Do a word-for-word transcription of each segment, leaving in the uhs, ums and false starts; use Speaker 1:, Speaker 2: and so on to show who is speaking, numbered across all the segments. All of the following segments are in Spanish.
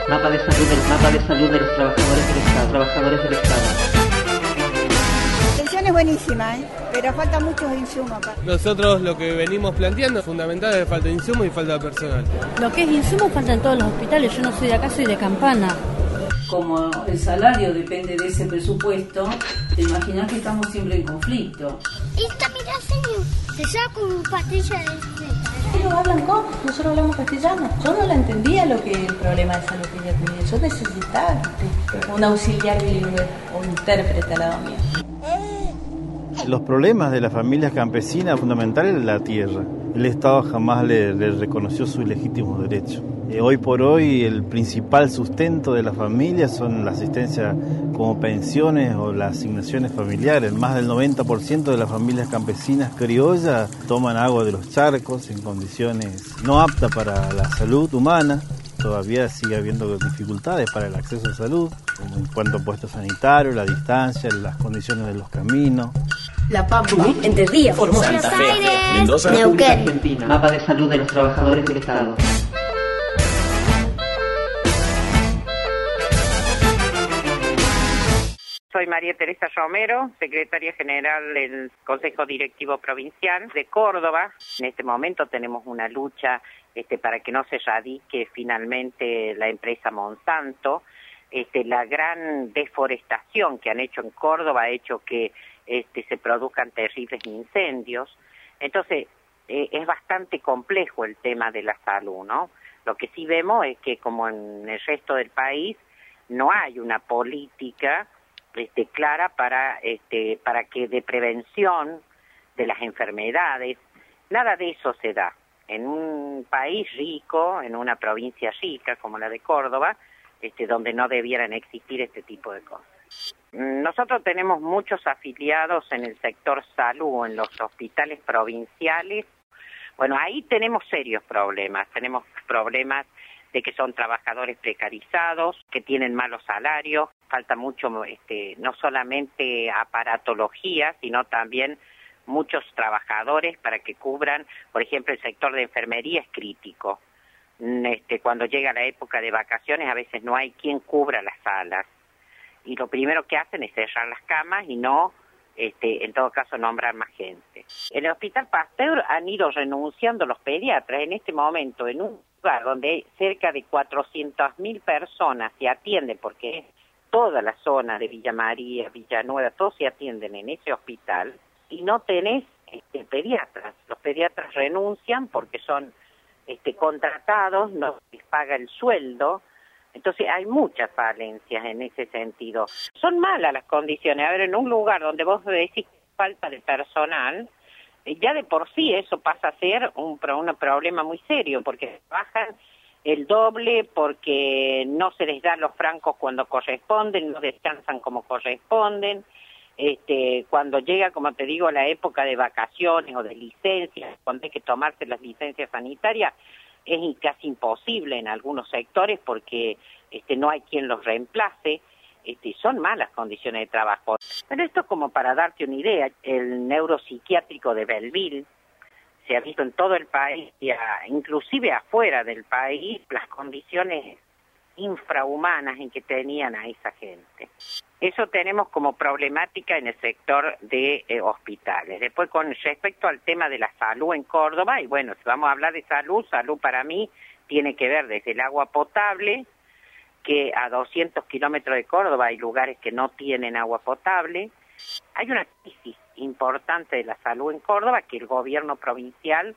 Speaker 1: Mapa de salud del, mapa de salud de los trabajadores del Estado, trabajadores del Estado.
Speaker 2: La atención es buenísima, ¿eh? Pero falta muchos insumos acá.
Speaker 3: Nosotros lo que venimos planteando fundamental es falta de insumos y falta de personal.
Speaker 4: Lo que es insumos falta en todos los hospitales. Yo no soy de acá, soy de Campana.
Speaker 5: Como el salario depende de ese presupuesto, te imaginas que estamos siempre en conflicto.
Speaker 6: Esta, mira, señor, se saca una pastilla de este.
Speaker 7: Ellos hablan cómo, nosotros hablamos castellano. Yo no la entendía lo que el problema de salud que ella tenía. Yo necesitaba un auxiliar bilingüe, un intérprete al lado mío.
Speaker 8: Los problemas de las familias campesinas fundamentales es la tierra. El Estado jamás le, le reconoció sus legítimos derechos. Eh, hoy por hoy el principal sustento de las familias son la asistencia como pensiones o las asignaciones familiares. Más del noventa por ciento de las familias campesinas criollas toman agua de los charcos en condiciones no aptas para la salud humana. Todavía sigue habiendo dificultades para el acceso a salud, como en cuanto a puestos sanitarios, la distancia, las condiciones de los caminos.
Speaker 9: La Pampa, Entre Ríos,
Speaker 6: Formosa, Buenos Aires, Mendoza,
Speaker 1: Neuquén. Argentina. Mapa de salud de los trabajadores del Estado.
Speaker 10: Soy María Teresa Romero, secretaria general del Consejo Directivo Provincial de Córdoba. En este momento tenemos una lucha este, para que no se radique finalmente la empresa Monsanto. Este, la gran deforestación que han hecho en Córdoba ha hecho que este, se produzcan terribles incendios. Entonces, eh, es bastante complejo el tema de la salud, ¿no? Lo que sí vemos es que, como en el resto del país, no hay una política este, clara para, este, para que de prevención de las enfermedades, nada de eso se da. En un país rico, en una provincia rica como la de Córdoba, Este, donde no debieran existir este tipo de cosas. Nosotros tenemos muchos afiliados en el sector salud, en los hospitales provinciales. Bueno, ahí tenemos serios problemas. Tenemos problemas de que son trabajadores precarizados, que tienen malos salarios. Falta mucho, este, no solamente aparatología, sino también muchos trabajadores para que cubran, por ejemplo, el sector de enfermería es crítico. Este, cuando llega la época de vacaciones a veces no hay quien cubra las salas y lo primero que hacen es cerrar las camas y no, este, en todo caso, nombrar más gente. En el Hospital Pasteur han ido renunciando los pediatras en este momento en un lugar donde cerca de cuatrocientas mil personas se atienden, porque toda la zona de Villa María, Villanueva, todos se atienden en ese hospital y no tenés este, pediatras. Los pediatras renuncian porque son Este, contratados, no les paga el sueldo, entonces hay muchas falencias en ese sentido. Son malas las condiciones. A ver, en un lugar donde vos decís falta de personal, ya de por sí eso pasa a ser un, un problema muy serio, porque trabajan el doble, porque no se les da los francos cuando corresponden, no descansan como corresponden. Este, cuando llega, como te digo, la época de vacaciones o de licencias, cuando hay que tomarse las licencias sanitarias, es casi imposible en algunos sectores porque este, no hay quien los reemplace. Este, son malas condiciones de trabajo. Pero esto como para darte una idea, el neuropsiquiátrico de Belleville se ha visto en todo el país, y a, inclusive afuera del país, las condiciones infrahumanas en que tenían a esa gente. Eso tenemos como problemática en el sector de eh, hospitales. Después, con respecto al tema de la salud en Córdoba, y bueno, si vamos a hablar de salud, salud para mí tiene que ver desde el agua potable, que a doscientos kilómetros de Córdoba hay lugares que no tienen agua potable. Hay una crisis importante de la salud en Córdoba que el gobierno provincial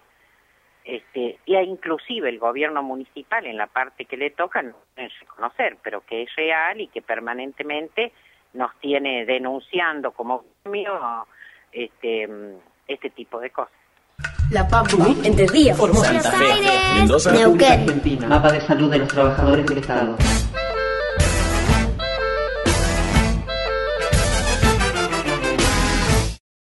Speaker 10: Este, y inclusive el gobierno municipal en la parte que le toca no pueden reconocer, pero que es real y que permanentemente nos tiene denunciando como gremio este, este tipo de cosas.
Speaker 9: La Pampa, Entre Ríos,
Speaker 6: Formosa, Buenos Aires,
Speaker 9: Mendoza,
Speaker 6: Neuquén.
Speaker 1: Argentina. Mapa de salud de los trabajadores del Estado.